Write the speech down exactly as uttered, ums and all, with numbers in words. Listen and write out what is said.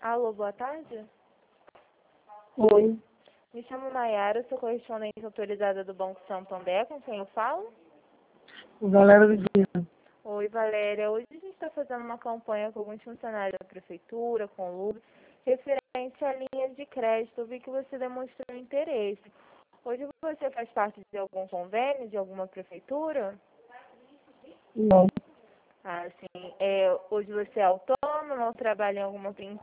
Alô, boa tarde. Oi, Me chamo Nayara, sou correspondente autorizada do Banco Santander, com quem eu falo? Valéria Medina. Oi, Valéria. Hoje a gente está fazendo uma campanha com alguns funcionários da Prefeitura, com o Lube, referente a linhas de crédito. Eu vi que você demonstrou interesse. Hoje você faz parte de algum convênio, de alguma prefeitura? Não, Ah, sim. É, hoje você é autônomo ou trabalha em alguma empresa